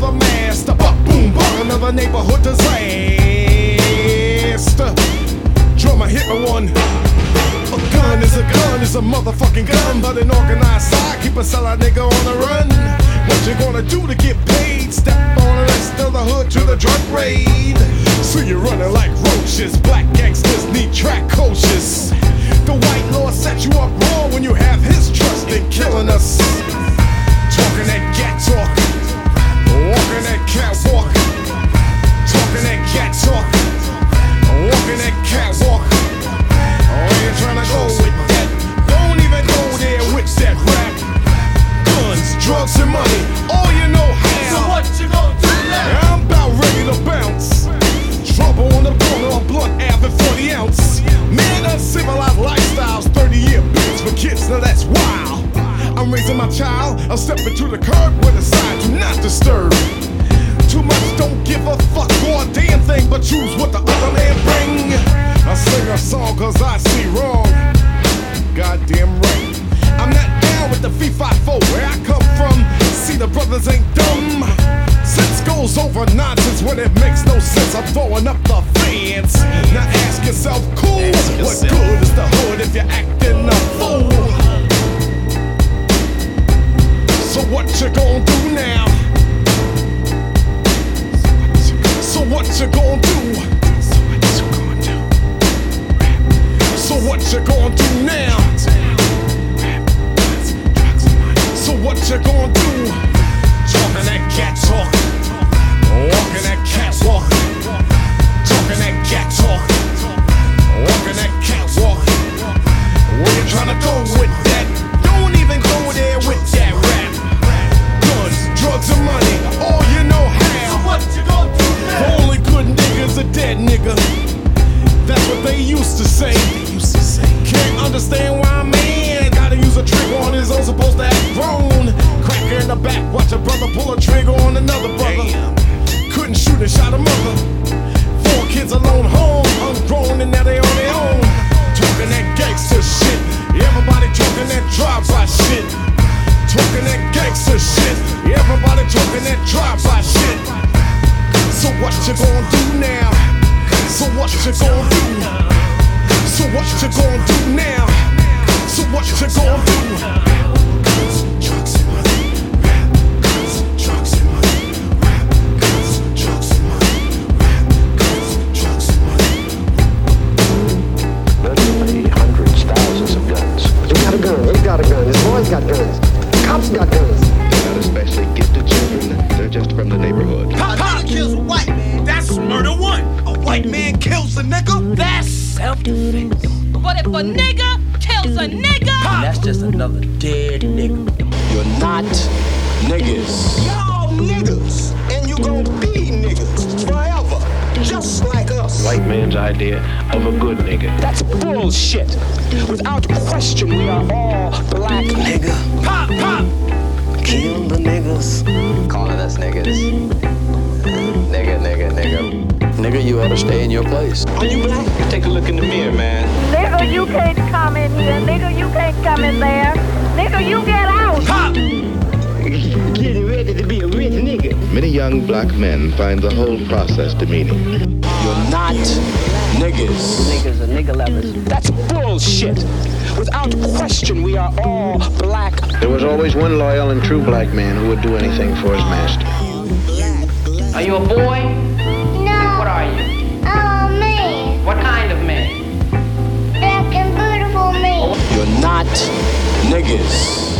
another master. Buck, boom, buck, another neighborhood disaster. Drummer hit me one. A gun is a motherfucking gun, but an organized side keep a sellout nigga on the run. What you gonna do to get paid? Step on the rest of the hood to the drug raid. So you're running like roaches. Black gangsters need track coaches. The white lord set you up wrong when you have his trust in killing us. Talking that cat talk, walking that catwalk. Talking that cat talk, walking that catwalk. Oh, you're trying to go with that. Don't even go there with that rap. Guns, drugs, and money, all you know how. So what you gonna do now? I'm about ready to bounce. Trouble on the corner of Blunt Ave and 40 ounce. Man, uncivilized lifestyles, 30-year beats for kids, now that's wild. I'm raising my child, I'm stepping to the curb with a sign, do not disturb. Too much, don't give a fuck for a damn thing, but choose what the other man bring. I sing a song cause I see wrong. Goddamn right. I'm not down with the fee-fi-fo where I come from. See, the brothers ain't dumb. Sense goes over nonsense when it makes no sense. I'm throwing up the fans. Now ask yourself, cool, what good is the hood if you're acting a fool? So what you gonna do now? So what you gonna do? So what you gonna do now? So what you gonna do? Talking that cat talk, walking that catwalk. Talking that cat talk, walking that catwalk. Where you tryna go with that? Don't even go there with that rap. Guns, drugs, and money, all you know how. So what you gonna do now? Only good niggas are dead, nigga. That's what they used to say. Can't understand why a man gotta use a trigger on his own, supposed to act grown. Cracker in the back, watch a brother pull a trigger on another brother. Couldn't shoot and shot a mother. 4 kids alone home, ungrown and now they on their own. Talking that gangster shit, everybody talking that drive-by shit. Talking that gangster shit, everybody talking that drive-by shit. So what you gonna do now? So what you gonna do? So what you gonna do now? So what you gonna do? Guns, drugs, and money. Rap, guns, drugs, and money. Rap, guns, drugs, and money. Rap, guns, drugs, and money. Literally hundreds, thousands of guns. He got a gun, he got a gun, his boys got guns, cops got guns. Not especially gifted children, they're just from the neighborhood. Pop kills a white man, that's murder one. A white man kills a nigga, that's self-defense. But if a nigga kills a nigga, that's just another dead nigga. You're not niggas. Y'all niggas, and you gon' be niggas forever, just like us. White man's idea of a good nigga. That's bullshit. Without question, we are all black. Nigga, Pop, pop. kill the niggas. Calling us niggas. Nigga. Nigga, you ought to stay in your place. Are you black? Take a look in the mirror, man. Nigga, you can't come in here. Nigga, you can't come in there. Nigga, you get out. Pop. Getting ready to be a rich nigga. Many young black men find the whole process demeaning. You're not niggas. Niggas are nigga lovers. That's bullshit. Without question, we are all black. There was always one loyal and true black man who would do anything for his master. Are you a boy? No. What are you? I'm a man. What kind of man? Black and beautiful man. You're not niggas.